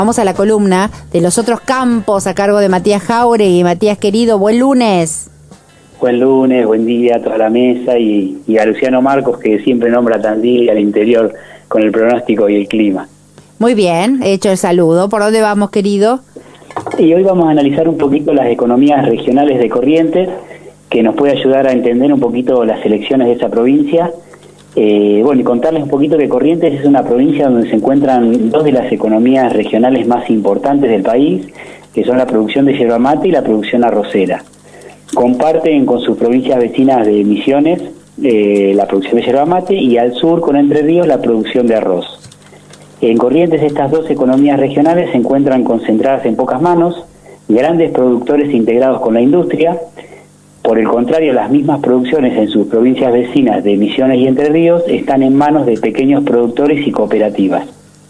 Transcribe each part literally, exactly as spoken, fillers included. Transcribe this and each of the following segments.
Vamos a la columna de los otros campos a cargo de Matías Jáuregui. Matías, querido, buen lunes. Buen lunes, buen día a toda la mesa y, y a Luciano Marcos, que siempre nombra Tandil y al interior con el pronóstico y el clima. Muy bien, hecho el saludo. ¿Por dónde vamos, querido? Y hoy vamos a analizar un poquito las economías regionales de Corrientes, que nos puede ayudar a entender un poquito las elecciones de esa provincia. Eh, bueno, y contarles un poquito que Corrientes es una provincia donde se encuentran dos de las economías regionales más importantes del país, que son la producción de yerba mate y la producción arrocera. Comparten con sus provincias vecinas de Misiones eh, la producción de yerba mate y al sur con Entre Ríos la producción de arroz. En Corrientes estas dos economías regionales se encuentran concentradas en pocas manos, grandes productores integrados con la industria. Por el contrario, las mismas producciones en sus provincias vecinas de Misiones y Entre Ríos están en manos de pequeños productores y cooperativas.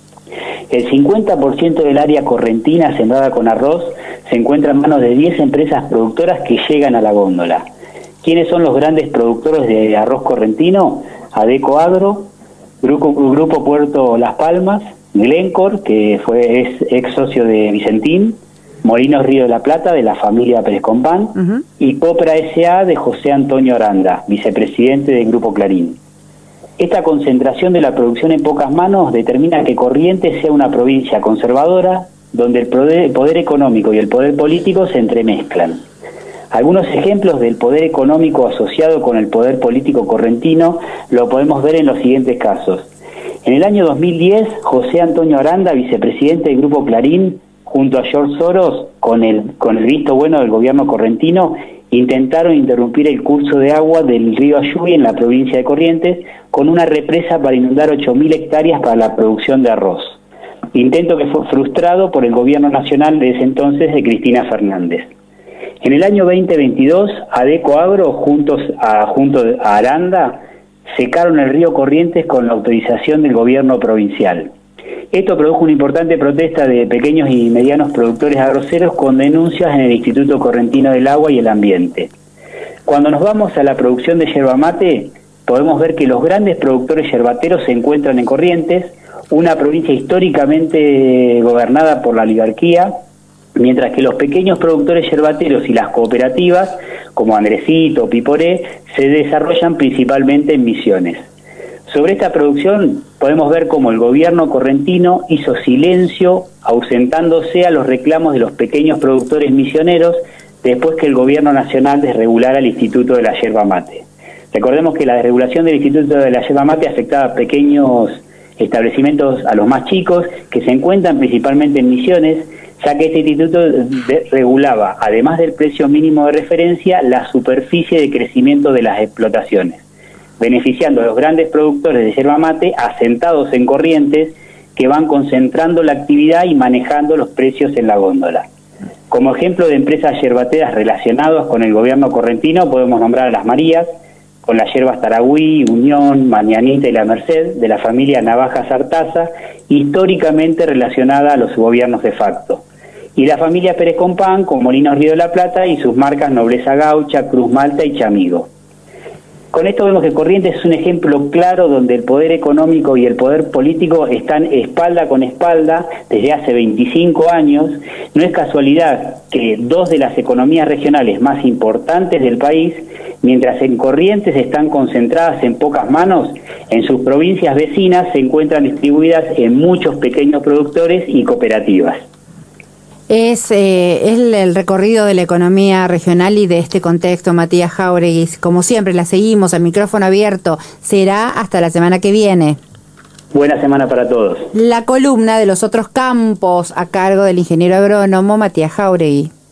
El cincuenta por ciento del área correntina sembrada con arroz se encuentra en manos de diez empresas productoras que llegan a la góndola. ¿Quiénes son los grandes productores de arroz correntino? Adeco Agro, Grupo, Grupo Puerto Las Palmas, Glencore, que fue es ex socio de Vicentín, Molinos Río de la Plata, de la familia Pérez Compán, uh-huh. y Copra S A de José Antonio Aranda, vicepresidente del Grupo Clarín. Esta concentración de la producción en pocas manos determina que Corrientes sea una provincia conservadora, donde el poder, el poder económico y el poder político se entremezclan. Algunos ejemplos del poder económico asociado con el poder político correntino lo podemos ver en los siguientes casos. En el año dos mil diez, José Antonio Aranda, vicepresidente del Grupo Clarín, junto a George Soros, con el, con el visto bueno del gobierno correntino, intentaron interrumpir el curso de agua del río Ayuy en la provincia de Corrientes con una represa para inundar ocho mil hectáreas para la producción de arroz. Intento que fue frustrado por el gobierno nacional de ese entonces de Cristina Fernández. En el año veinte veintidós, Adeco Agro, juntos a, junto a Aranda, secaron el río Corrientes con la autorización del gobierno provincial. Esto produjo una importante protesta de pequeños y medianos productores arroceros con denuncias en el Instituto Correntino del Agua y el Ambiente. Cuando nos vamos a la producción de yerba mate, podemos ver que los grandes productores yerbateros se encuentran en Corrientes, una provincia históricamente gobernada por la oligarquía, mientras que los pequeños productores yerbateros y las cooperativas, como Andresito o Piporé, se desarrollan principalmente en Misiones. Sobre esta producción podemos ver cómo el gobierno correntino hizo silencio, ausentándose a los reclamos de los pequeños productores misioneros después que el gobierno nacional desregulara el Instituto de la Yerba Mate. Recordemos que la desregulación del Instituto de la Yerba Mate afectaba a pequeños establecimientos, a los más chicos, que se encuentran principalmente en Misiones, ya que este instituto de, regulaba, además del precio mínimo de referencia, la superficie de crecimiento de las explotaciones, beneficiando a los grandes productores de yerba mate asentados en Corrientes que van concentrando la actividad y manejando los precios en la góndola. Como ejemplo de empresas yerbateras relacionadas con el gobierno correntino podemos nombrar a Las Marías, con las yerbas Taragüí, Unión, Mañanita y La Merced, de la familia Navajas Artaza, históricamente relacionada a los gobiernos de facto. Y la familia Pérez Compán, con Molinos Río de la Plata y sus marcas Nobleza Gaucha, Cruz Malta y Chamigo. Con esto vemos que Corrientes es un ejemplo claro donde el poder económico y el poder político están espalda con espalda desde hace veinticinco años. No es casualidad que dos de las economías regionales más importantes del país, mientras en Corrientes están concentradas en pocas manos, en sus provincias vecinas se encuentran distribuidas en muchos pequeños productores y cooperativas. Es, eh, es el recorrido de la economía regional y de este contexto, Matías Jáuregui. Como siempre, la seguimos a micrófono abierto. Será hasta la semana que viene. Buena semana para todos. La columna de los otros campos a cargo del ingeniero agrónomo Matías Jáuregui.